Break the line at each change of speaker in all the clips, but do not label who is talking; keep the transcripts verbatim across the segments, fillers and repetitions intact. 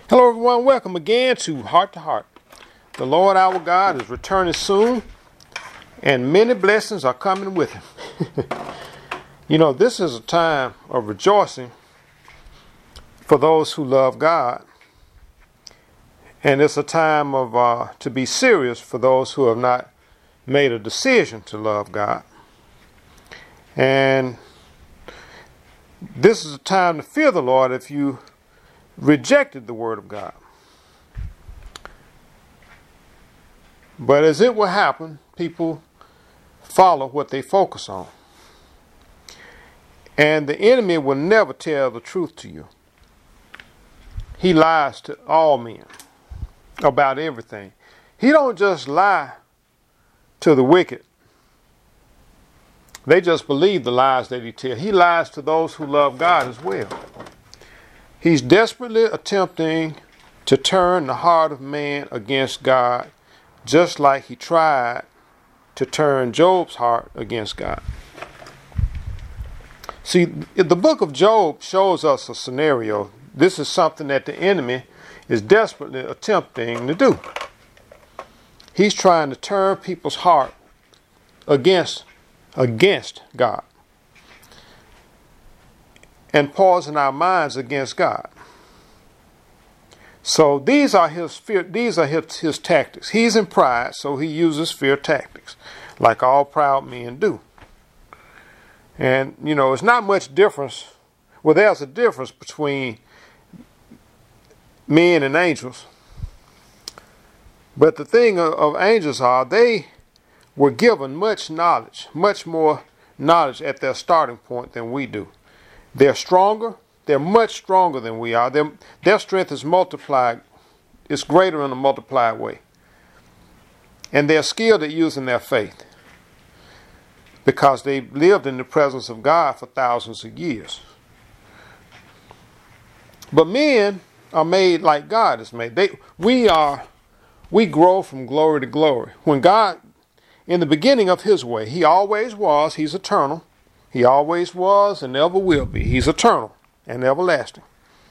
Hello everyone, welcome again to Heart to Heart. The Lord our God is returning soon and many blessings are coming with him. You know, this is a time of rejoicing for those who love God. And it's a time of uh, to be serious for those who have not made a decision to love God. And this is a time to fear the Lord if you rejected the word of God. But as it will happen, people follow what they focus on. And the enemy will never tell the truth to you. He lies to all men about everything. He don't just lie to the wicked. They just believe the lies that he tells. He lies to those who love God as well. He's desperately attempting to turn the heart of man against God, just like he tried to turn Job's heart against God. See, the book of Job shows us a scenario. This is something that the enemy is desperately attempting to do. He's trying to turn people's heart against, against God. And poison our minds against God. So these are his fear, these are his, his tactics. He's in pride, so he uses fear tactics, like all proud men do. And you know, it's not much difference. Well, there's a difference between men and angels. But the thing of, of angels are they were given much knowledge, much more knowledge at their starting point than we do. They're stronger. They're much stronger than we are. Their, their strength is multiplied. It's greater in a multiplied way. And they're skilled at using their faith because they lived in the presence of God for thousands of years. But men are made like God is made. They, we are, we grow from glory to glory. When God, in the beginning of his way, he always was, he's eternal. He always was and never will be. He's eternal and everlasting.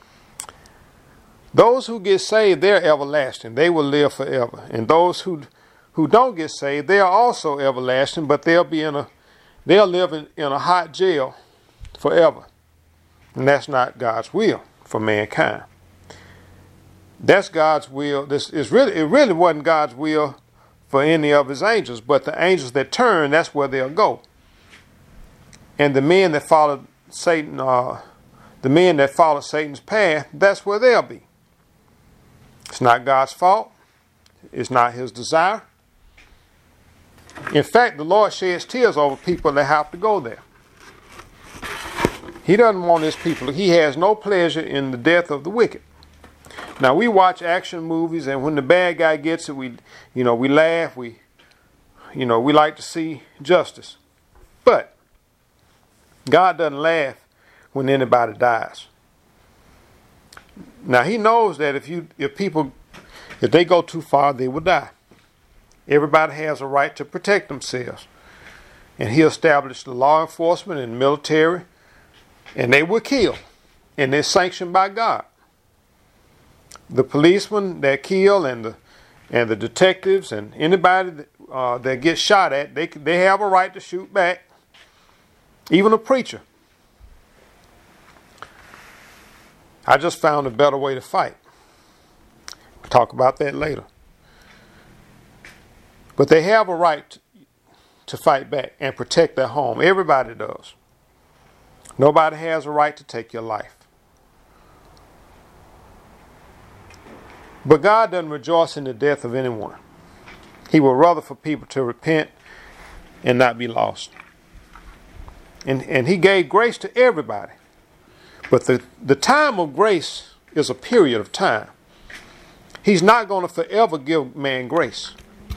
Those who get saved, they're everlasting. They will live forever. And those who who don't get saved, they are also everlasting, but they'll be in a they'll live in, in a hot jail forever. And that's not God's will for mankind. That's God's will. This is really it really wasn't God's will for any of his angels, but the angels that turn, that's where they'll go. And the men that followed Satan, uh, the men that followed Satan's path, that's where they'll be. It's not God's fault. It's not his desire. In fact, the Lord sheds tears over people that have to go there. He doesn't want his people. He has no pleasure in the death of the wicked. Now, we watch action movies, and when the bad guy gets it, we, you know, we laugh. We, you know, we like to see justice. But God doesn't laugh when anybody dies. Now he knows that if you, if people, if they go too far, they will die. Everybody has a right to protect themselves. And he established the law enforcement and military, and they will kill. And they're sanctioned by God. The policemen that kill and the and the detectives and anybody that, uh, that gets shot at, they they have a right to shoot back. Even a preacher. I just found a better way to fight. We'll talk about that later. But they have a right to fight back and protect their home. Everybody does. Nobody has a right to take your life. But God doesn't rejoice in the death of anyone. He would rather for people to repent and not be lost. And, and he gave grace to everybody. But the, the time of grace is a period of time. He's not going to forever give man grace.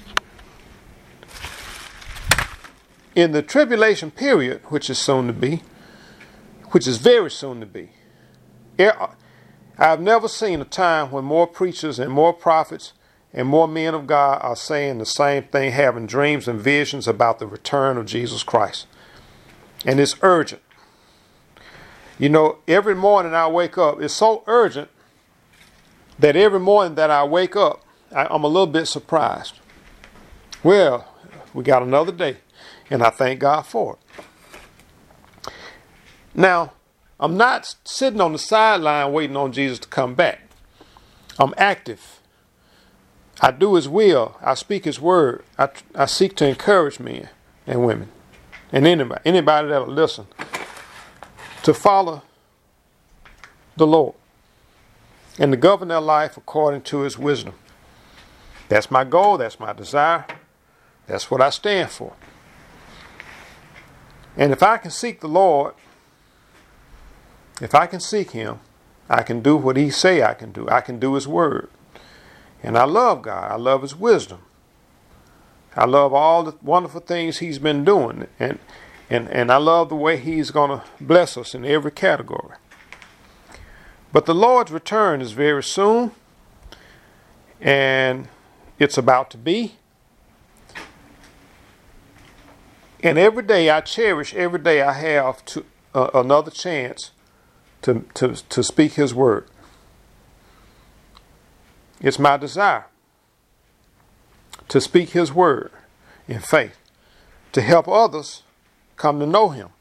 In the tribulation period, which is soon to be, which is very soon to be, I've never seen a time when more preachers and more prophets and more men of God are saying the same thing, having dreams and visions about the return of Jesus Christ. And it's urgent. You know, every morning I wake up, it's so urgent that every morning that I wake up, I, I'm a little bit surprised. Well, we got another day, and I thank God for it. Now, I'm not sitting on the sideline waiting on Jesus to come back. I'm active. I do His will. I speak His word. I, I seek to encourage men and women and anybody, anybody that will listen to follow the Lord and to govern their life according to His wisdom. That's my goal. That's my desire. That's what I stand for. And if I can seek the Lord, if I can seek Him, I can do what He say I can do. I can do His word. And I love God. I love His wisdom. I love all the wonderful things He's been doing. And, and, and I love the way He's going to bless us in every category. But the Lord's return is very soon. And it's about to be. And every day I cherish, every day I have to, uh, another chance to, to, to speak His word. It's my desire to speak His word in faith, to help others come to know Him.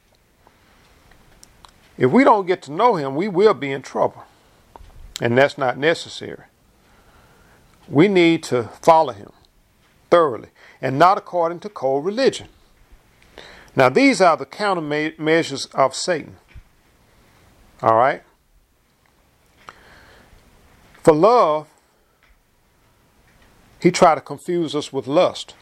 If we don't get to know Him, we will be in trouble. And that's not necessary. We need to follow Him thoroughly and not according to cold religion. Now, these are the countermeasures of Satan. All right? For love, he tried to confuse us with lust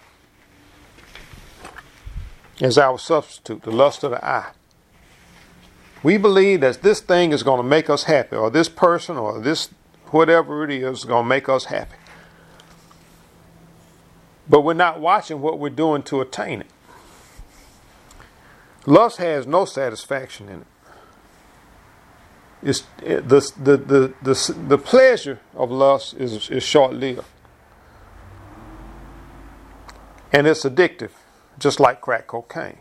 as our substitute, the lust of the eye. We believe that this thing is going to make us happy, or this person, or this whatever it is, is going to make us happy. But we're not watching what we're doing to attain it. Lust has no satisfaction in it. It's, it the, the, the, the, the pleasure of lust is, is short-lived. And it's addictive, just like crack cocaine.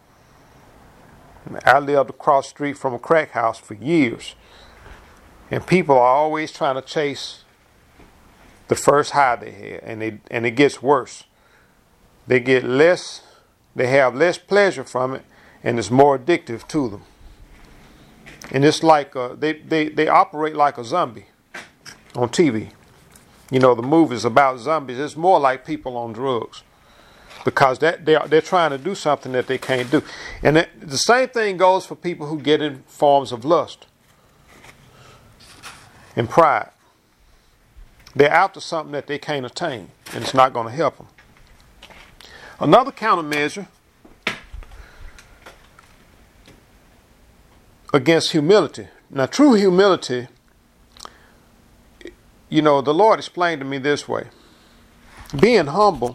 I lived across the street from a crack house for years. And people are always trying to chase the first high they had. And, they, and it gets worse. They get less, they have less pleasure from it, and it's more addictive to them. And it's like, uh, they, they, they operate like a zombie on T V. You know, the movies about zombies, it's more like people on drugs. Because that they are, they're trying to do something that they can't do. And it, the same thing goes for people who get in forms of lust and pride. They're after something that they can't attain, and it's not going to help them. Another countermeasure against humility. Now, true humility, you know, the Lord explained to me this way. Being humble,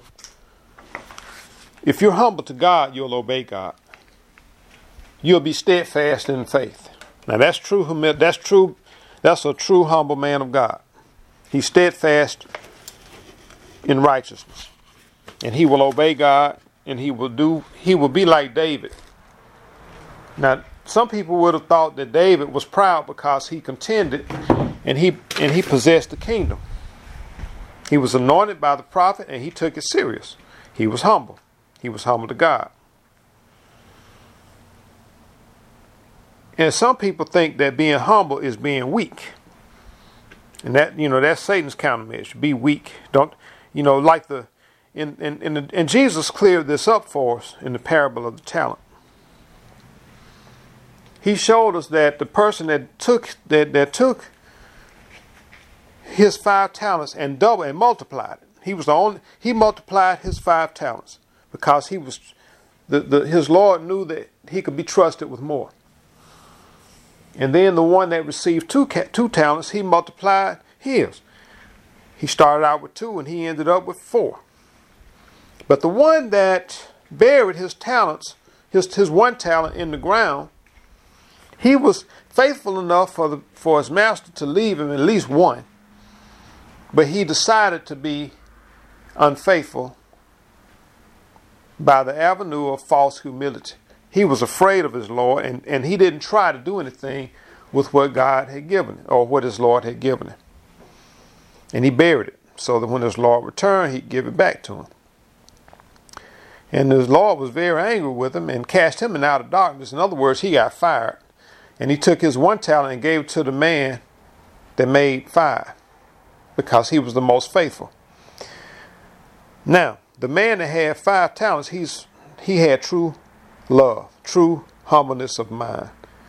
if you're humble to God, you'll obey God. You'll be steadfast in faith. Now, that's true humility. That's true. That's a true humble man of God. He's steadfast in righteousness. And he will obey God, and he will do, he will be like David. Now, some people would have thought that David was proud because he contended and he and he possessed the kingdom. He was anointed by the prophet, and he took it serious. He was humble. He was humble to God. And some people think that being humble is being weak. And that, you know, that's Satan's countermeasure. Be weak. Don't, you know, like the, in, in, in the, and Jesus cleared this up for us in the parable of the talent. He showed us that the person that took, that, that took his five talents and doubled and multiplied it. He was the only, he multiplied his five talents because he was, the, the, his Lord knew that he could be trusted with more. And then the one that received two, two talents, he multiplied his. He started out with two and he ended up with four. But the one that buried his talents, his, his one talent in the ground, he was faithful enough for, the, for his master to leave him at least one. But he decided to be unfaithful by the avenue of false humility. He was afraid of his Lord, and, and he didn't try to do anything with what God had given him, or what his Lord had given him. And he buried it so that when his Lord returned, he'd give it back to him. And his Lord was very angry with him and cast him out of darkness. In other words, he got fired. And he took his one talent and gave it to the man that made five, because he was the most faithful. Now, the man that had five talents, he's he had true love, true humbleness of mind.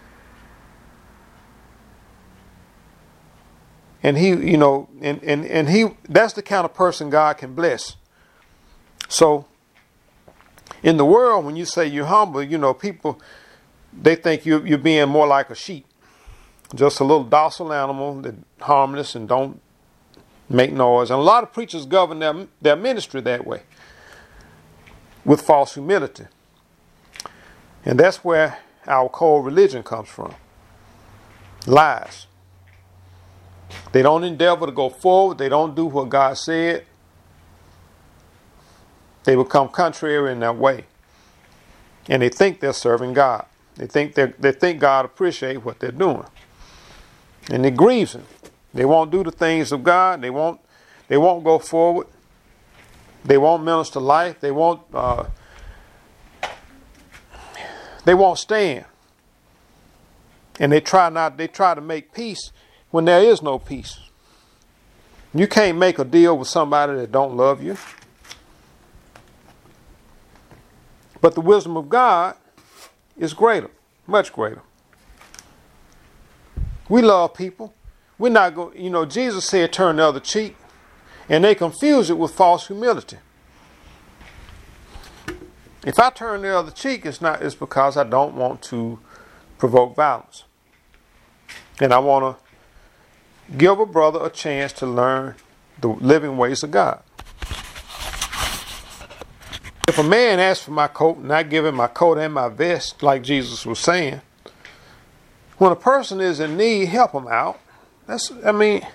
And he, you know, and, and, and he, that's the kind of person God can bless. So, in the world, when you say you're humble, you know, people, they think you're, you're being more like a sheep. Just a little docile animal that harmless and don't make noise. And a lot of preachers govern their, their ministry that way, with false humility. And that's where our cold religion comes from. Lies. They don't endeavor to go forward. They don't do what God said. They become contrary in their way. And they think they're serving God. They think they they think God appreciates what they're doing. And it grieves him. They won't do the things of God. They won't they won't go forward. They won't minister life. They won't uh, they won't stand. And they try not they try to make peace when there is no peace. You can't make a deal with somebody that don't love you. But the wisdom of God is greater, much greater. We love people. We're not going, you know, Jesus said turn the other cheek, and they confuse it with false humility. If I turn the other cheek, it's not, it's because I don't want to provoke violence. And I want to give a brother a chance to learn the living ways of God. If a man asks for my coat and I give him my coat and my vest, like Jesus was saying, when a person is in need, help them out. That's, I mean,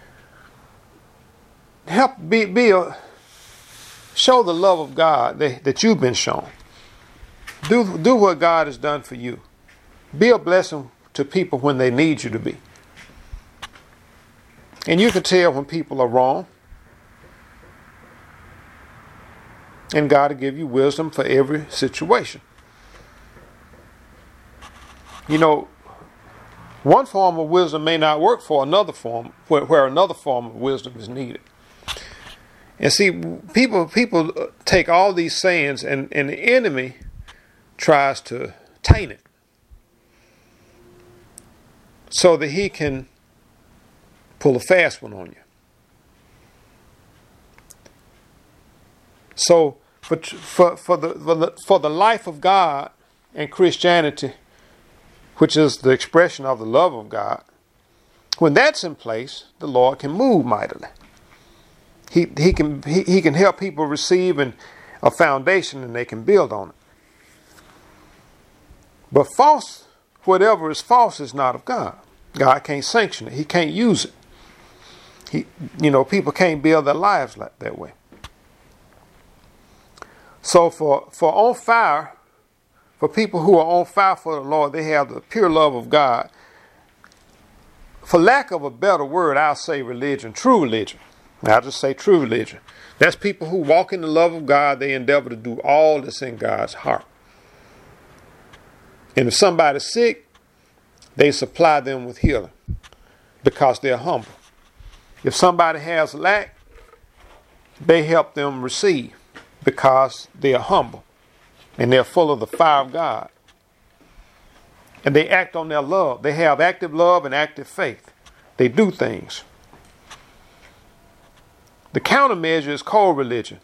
help be, be a, show the love of God that, that you've been shown. Do, do what God has done for you. Be a blessing to people when they need you to be. And you can tell when people are wrong. And God will give you wisdom for every situation. You know, one form of wisdom may not work for another form, where, where another form of wisdom is needed. And see, people people take all these sayings, and, and the enemy tries to taint it so that he can pull a fast one on you. So for for for the for the, for the life of God and Christianity, which is the expression of the love of God, when that's in place, the Lord can move mightily. He he can he, he can help people receive an, a foundation, and they can build on it. But false, whatever is false is not of God. God can't sanction it. He can't use it. He, you know, people can't build their lives like that way. So for, for on fire, for people who are on fire for the Lord, they have the pure love of God. For lack of a better word, I'll say religion, true religion. I'll just say true religion. That's people who walk in the love of God. They endeavor to do all that's in God's heart. And if somebody's sick, they supply them with healing because they're humble. If somebody has lack, they help them receive because they are humble and they're full of the fire of God. And they act on their love. They have active love and active faith. They do things. The countermeasure is cold religion.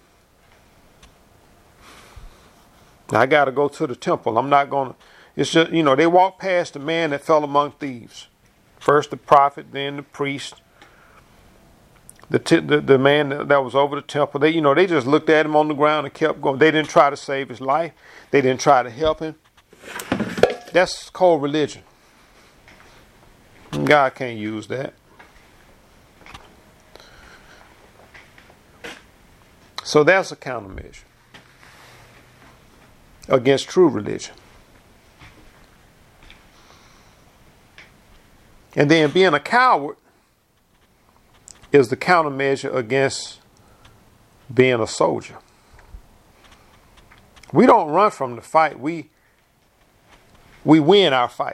Now, I got to go to the temple. I'm not going to. It's just, you know, they walked past the man that fell among thieves. First the prophet, then the priest. The, t- the the man that was over the temple, they you know they just looked at him on the ground and kept going. They didn't try to save his life. They didn't try to help him. That's cold religion. God can't use that. So that's a countermeasure against true religion. And then being a coward is the countermeasure against being a soldier. We don't run from the fight. We we win our fight.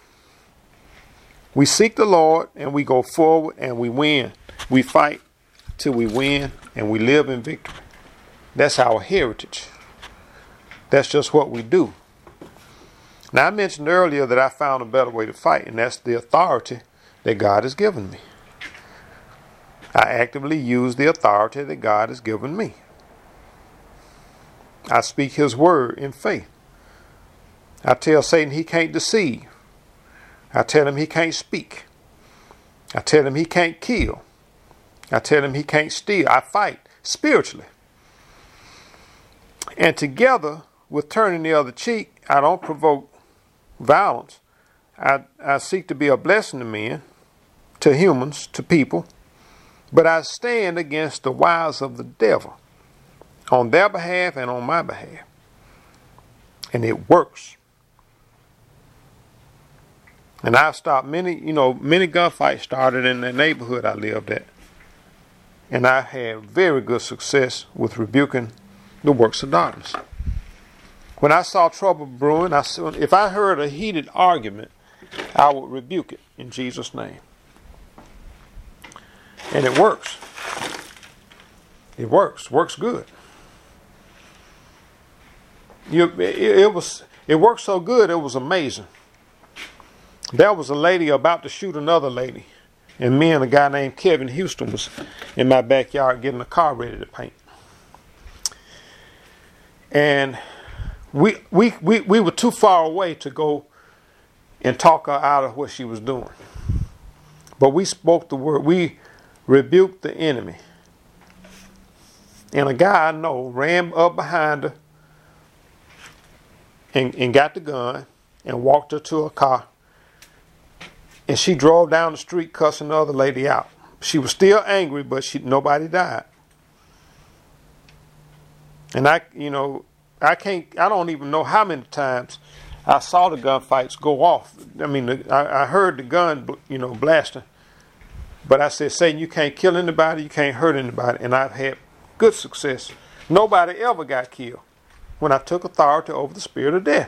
We seek the Lord and we go forward and we win. We fight till we win and we live in victory. That's our heritage. That's just what we do. Now, I mentioned earlier that I found a better way to fight, and that's the authority that God has given me. I actively use the authority that God has given me. I speak his word in faith. I tell Satan he can't deceive. I tell him he can't speak. I tell him he can't kill. I tell him he can't steal. I fight spiritually. And together with turning the other cheek, I don't provoke violence. I, I seek to be a blessing to men, to humans, to people. But I stand against the wiles of the devil on their behalf and on my behalf. And it works. And I've stopped many, you know, many gunfights started in the neighborhood I lived at. And I had very good success with rebuking the works of darkness. When I saw trouble brewing, I, if I heard a heated argument, I would rebuke it in Jesus' name. And it works. It works. Works good. You, it, it was. It worked so good, it was amazing. There was a lady about to shoot another lady, and me and a guy named Kevin Houston was in my backyard getting a car ready to paint. And we we we we were too far away to go and talk her out of what she was doing. But we spoke the word. We rebuked the enemy. And a guy I know ran up behind her and, and got the gun and walked her to a car. And she drove down the street cussing the other lady out. She was still angry, but she nobody died. And I, you know, I can't, I don't even know how many times I saw the gunfights go off. I mean, the, I, I heard the gun, you know, blasting. But I said, Satan, you can't kill anybody, you can't hurt anybody. And I've had good success. Nobody ever got killed when I took authority over the spirit of death.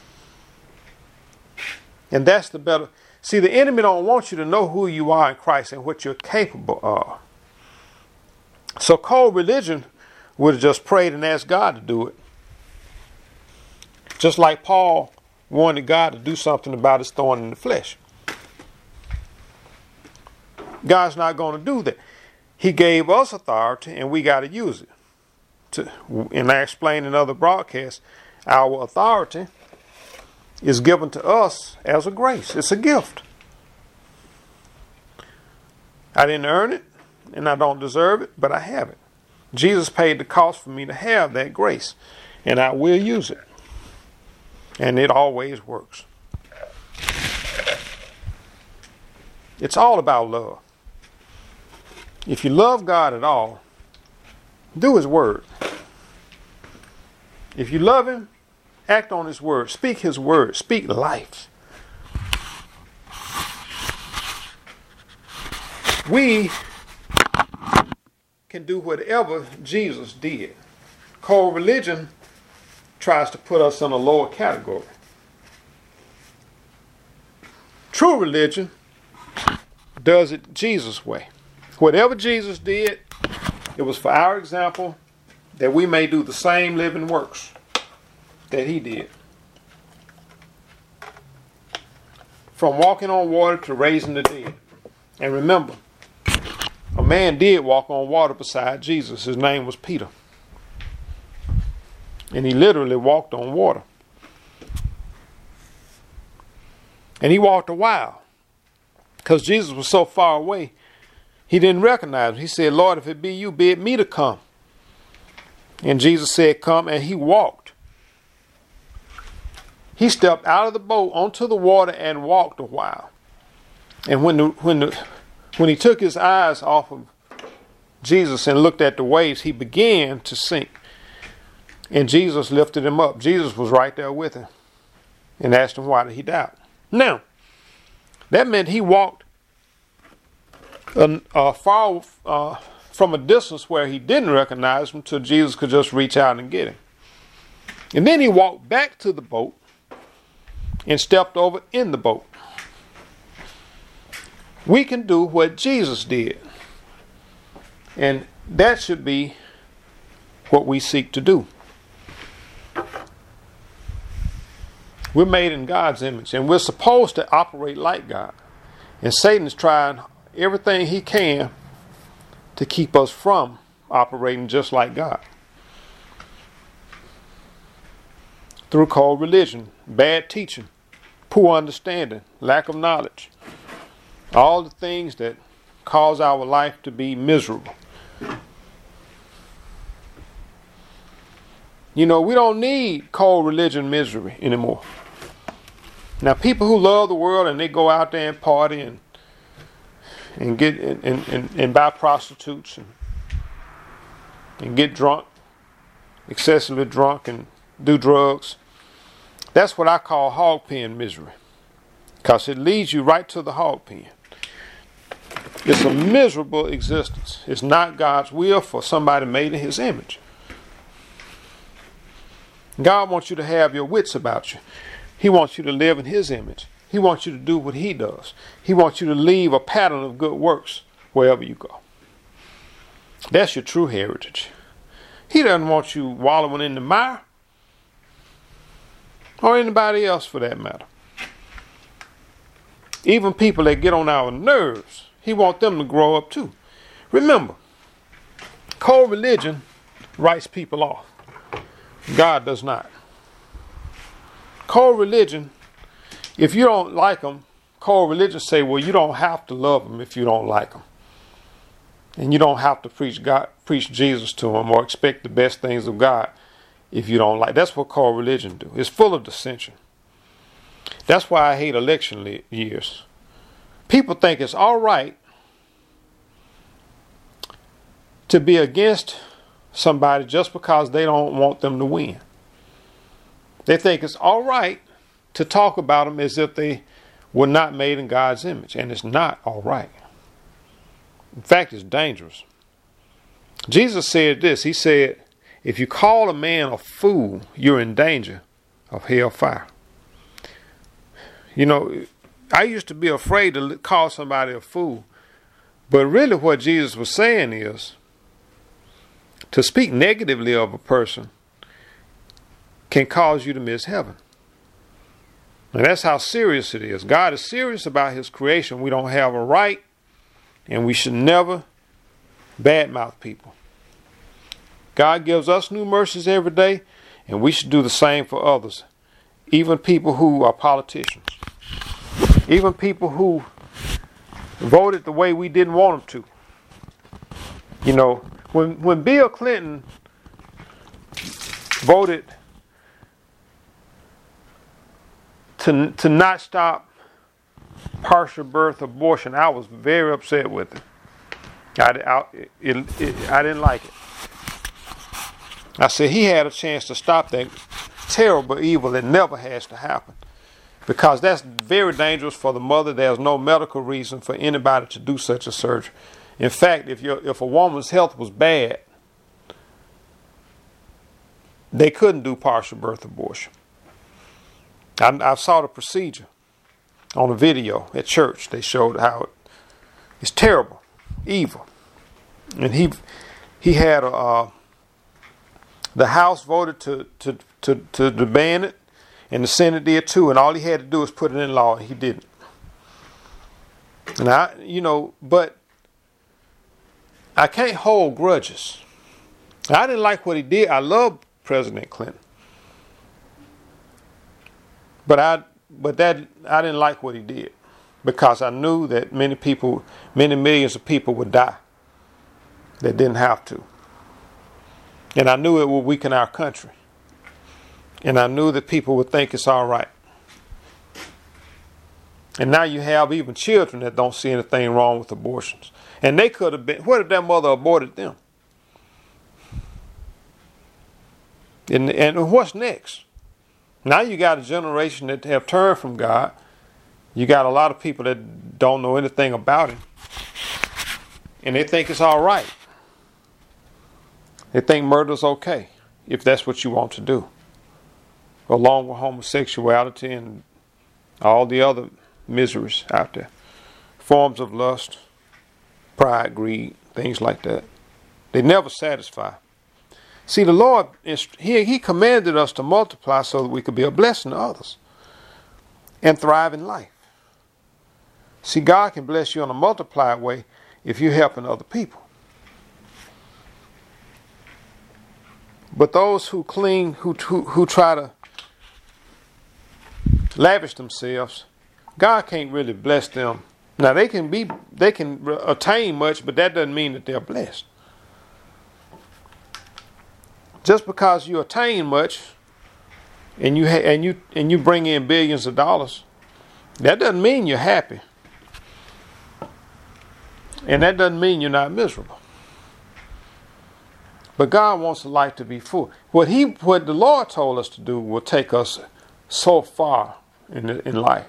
And that's the better. See, the enemy don't want you to know who you are in Christ and what you're capable of. So cold religion would have just prayed and asked God to do it. Just like Paul wanted God to do something about his thorn in the flesh. God's not going to do that. He gave us authority and we got to use it. To, and I explained in other broadcasts, our authority is given to us as a grace. It's a gift. I didn't earn it and I don't deserve it, but I have it. Jesus paid the cost for me to have that grace, and I will use it. And it always works. It's all about love. If you love God at all, do his word. If you love him, act on his word. Speak his word. Speak life. We can do whatever Jesus did. Cold religion tries to put us in a lower category. True religion does it Jesus' way. Whatever Jesus did, it was for our example that we may do the same living works that he did. From walking on water to raising the dead. And remember, a man did walk on water beside Jesus. His name was Peter. And he literally walked on water. And he walked a while. Because Jesus was so far away, he didn't recognize him. He said, Lord, if it be you, bid me to come. And Jesus said, come, and he walked. He stepped out of the boat onto the water and walked a while. And when the, when the, when he took his eyes off of Jesus and looked at the waves, he began to sink. And Jesus lifted him up. Jesus was right there with him and asked him, why did he doubt? Now, that meant he walked uh, uh, far uh, from a distance where he didn't recognize him till Jesus could just reach out and get him. And then he walked back to the boat and stepped over in the boat. We can do what Jesus did. And that should be what we seek to do. We're made in God's image, and we're supposed to operate like God. And Satan is trying everything he can to keep us from operating just like God. Through cold religion, bad teaching, poor understanding, lack of knowledge. All the things that cause our life to be miserable. You know, we don't need cold religion misery anymore. Now, people who love the world and they go out there and party and and get and, and, and buy prostitutes and, and get drunk, excessively drunk, and do drugs. That's what I call hog pen misery, because it leads you right to the hog pen. It's a miserable existence. It's not God's will for somebody made in His image. God wants you to have your wits about you. He wants you to live in His image. He wants you to do what He does. He wants you to leave a pattern of good works wherever you go. That's your true heritage. He doesn't want you wallowing in the mire, or anybody else for that matter. Even people that get on our nerves, He wants them to grow up too. Remember, cold religion writes people off. God does not. Cold religion, if you don't like them, cold religion say, well, you don't have to love them if you don't like them. And you don't have to preach God, preach Jesus to them or expect the best things of God if you don't like. That's what cold religion do. It's full of dissension. That's why I hate election years. People think it's all right to be against somebody just because they don't want them to win. They think it's all right to talk about them as if they were not made in God's image. And it's not all right. In fact, it's dangerous. Jesus said this. He said, if you call a man a fool, you're in danger of hellfire. You know, I used to be afraid to call somebody a fool. But really what Jesus was saying is, to speak negatively of a person can cause you to miss heaven. And that's how serious it is. God is serious about His creation. We don't have a right, and we should never badmouth people. God gives us new mercies every day, and we should do the same for others. Even people who are politicians. Even people who voted the way we didn't want them to. You know, when when Bill Clinton voted to to not stop partial birth abortion, I was very upset with it. I, I, it, it, I didn't like it. I said he had a chance to stop that terrible evil that never has to happen. Because that's very dangerous for the mother. There's no medical reason for anybody to do such a surgery. In fact, if you if a woman's health was bad, they couldn't do partial birth abortion. I, I saw the procedure on a video at church. They showed how it, it's terrible, evil. And he he had a, uh, the House voted to to to to, to ban it. And the Senate did too, and all he had to do was put it in law, and he didn't. And I, you know, but I can't hold grudges. I didn't like what he did. I love President Clinton, but I, but that I didn't like what he did because I knew that many people, many millions of people would die that didn't have to, and I knew it would weaken our country. And I knew that people would think it's all right. And now you have even children that don't see anything wrong with abortions. And they could have been, what if their mother aborted them? And, and what's next? Now you got a generation that have turned from God. You got a lot of people that don't know anything about Him. And they think it's all right. They think murder's okay, if that's what you want to do. Along with homosexuality and all the other miseries out there. Forms of lust, pride, greed, things like that. They never satisfy. See, the Lord, he, he commanded us to multiply so that we could be a blessing to others and thrive in life. See, God can bless you in a multiplied way if you're helping other people. But those who cling, who, who, who try to lavish themselves, God can't really bless them. Now, they can be, they can attain much, but that doesn't mean that they're blessed. Just because you attain much and you ha- and you and you bring in billions of dollars, that doesn't mean you're happy. And that doesn't mean you're not miserable. But God wants a life to be full. What he what the Lord told us to do will take us so far in in life.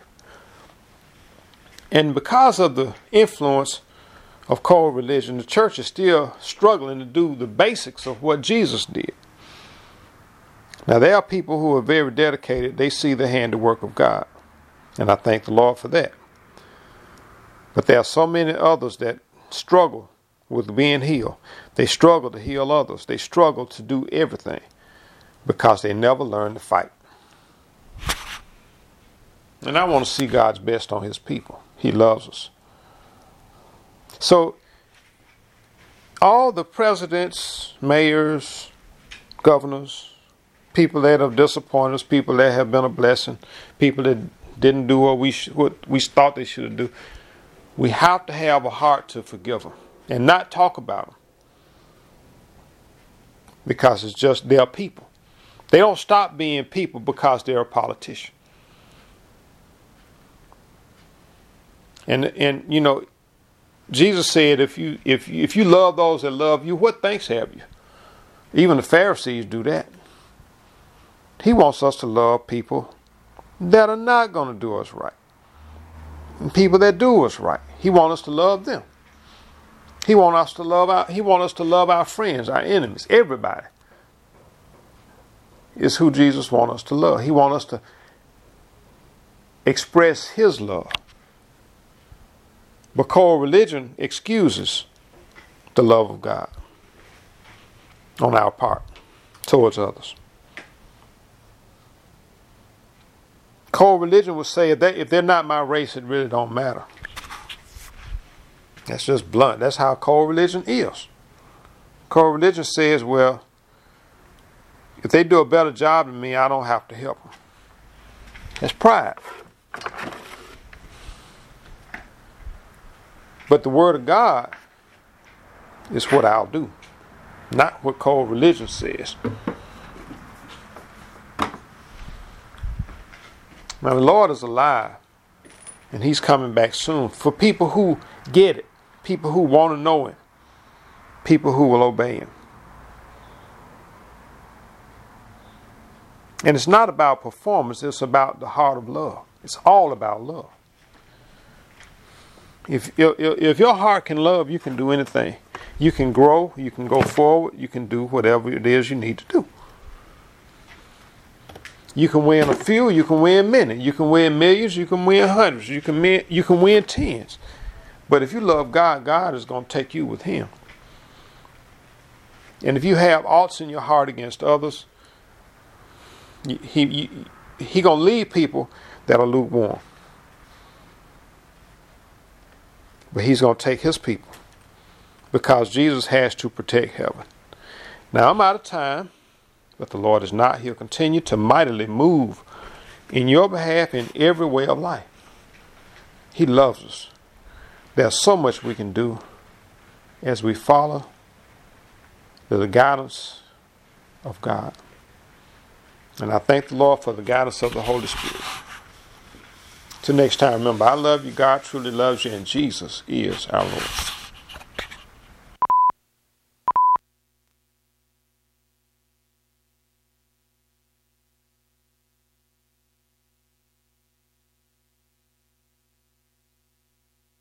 And because of the influence of cold religion, the church is still struggling to do the basics of what Jesus did. Now, there are people who are very dedicated. They see the handiwork of God. And I thank the Lord for that. But there are so many others that struggle with being healed. They struggle to heal others. They struggle to do everything because they never learn to fight. And I want to see God's best on his people. He loves us. So, all the presidents, mayors, governors, people that have disappointed us, people that have been a blessing, people that didn't do what we sh- what we thought they should do, we have to have a heart to forgive them and not talk about them because it's just they're people. They don't stop being people because they're a politician. And and you know, Jesus said, if you if you, if you love those that love you, what thanks have you? Even the Pharisees do that. He wants us to love people that are not going to do us right. And people that do us right. He wants us to love them. He wants us to love our he wants us to love our friends, our enemies, everybody. Is who Jesus wants us to love. He wants us to express his love. But core religion excuses the love of God on our part towards others. Core religion would say if, they, if they're not my race, it really don't matter. That's just blunt. That's how core religion is. Core religion says, well, if they do a better job than me, I don't have to help them. That's pride. But the word of God is what I'll do, not what core religion says. Now the Lord is alive, and he's coming back soon. For people who get it, people who want to know him, people who will obey him. And it's not about performance, it's about the heart of love. It's all about love. If, if, if your heart can love, you can do anything. You can grow, you can go forward, you can do whatever it is you need to do. You can win a few, you can win many. You can win millions, you can win hundreds, you can win, you can win tens. But if you love God, God is going to take you with him. And if you have oughts in your heart against others, he, he, he going to leave people that are lukewarm. But he's going to take his people because Jesus has to protect heaven. Now I'm out of time, but the Lord is not. He'll continue to mightily move in your behalf in every way of life. He loves us. There's so much we can do as we follow the guidance of God. And I thank the Lord for the guidance of the Holy Spirit. Till next time, remember, I love you, God truly loves you, and Jesus is our Lord.